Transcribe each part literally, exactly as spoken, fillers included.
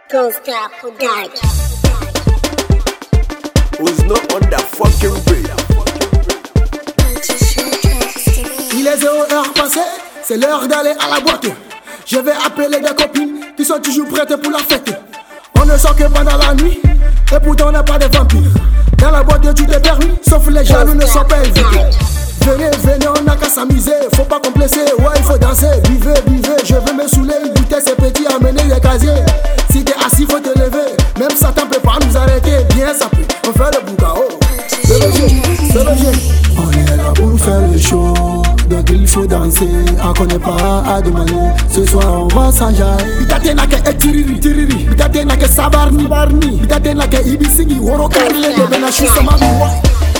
Costa Production. Who's not on the fucking break? Il est zéro heure passée, c'est l'heure d'aller à la boîte. Je vais appeler des copines qui sont toujours prêtes pour la fête. On ne sort que pendant la nuit, et pourtant on n'est pas des vampires. Dans la boîte tout est permis, sauf les jaloux ne sont pas invités. Venez, venez, on n'a qu'à s'amuser, faut pas complacer, ouais il faut danser. Buvez, buvez, je veux me saouler, une bouteille c'est petit, amener des casiers. Si t'es assis faut te lever, même Satan peut pas nous arrêter. Bien ça peut, on fait le bougao. On est là pour faire le show, donc il faut danser. On connaît pas à demander, ce soir on va s'enjailler. Bitate na ke etiriri, tiriri, bitate na ke sabarni, barni, bitate na ke ibisingi, woro karle de bena shusa mabiwa.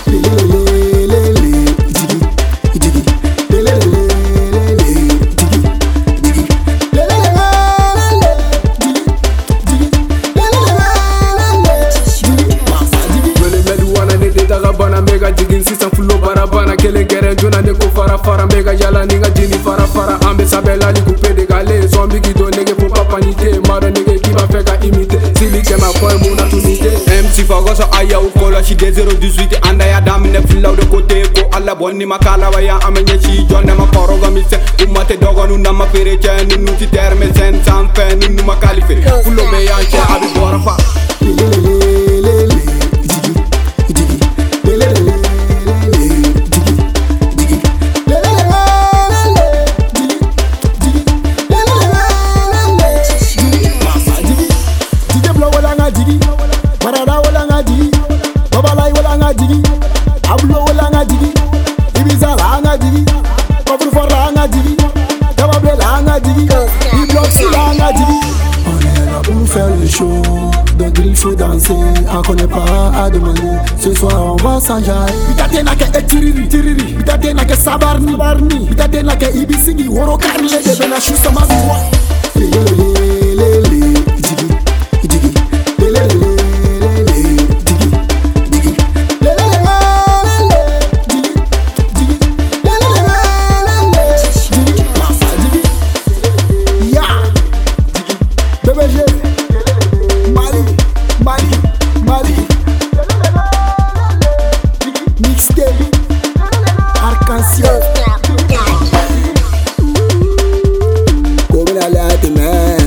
Mega jigin sisan fulo barabana kelen keren jona ne ko fara fara mega yala ni nga jini fara fara ambe sabela ni coupe de gale zombie qui donne nege faut pas paniquer maro nege qui va faire qu'à imiter sili que ma foi mon atunité M C Fago so aya u kola shi de zéro dix-huit anda ya dam ne filaw de côté ko alla bonni makala wa ya amenye shi jonne ma koroga mi se umate dogo nu na ma fere chen nu ti terme sen sans fin nu ma qualifié fulo be ya che abi bora fa Marada wala nga digi, babalai wala nga digi, ablo wala nga digi, ibiza la nga digi, coffre-fort la nga digi, kabable la nga digi, ibloxy la nga digi. On est là pour faire le show, donc il faut danser. On connaît pas à demander, ce soir on va s'enjailler. Bitate na ke etiriri, tiriri, bitate na ke sabarni, barni, bitate na ke ibisingi, woro karle de bena shusa mabiwa. Mali, Mali, Mali, mixtape, arc-en-ciel. Come la latte, man.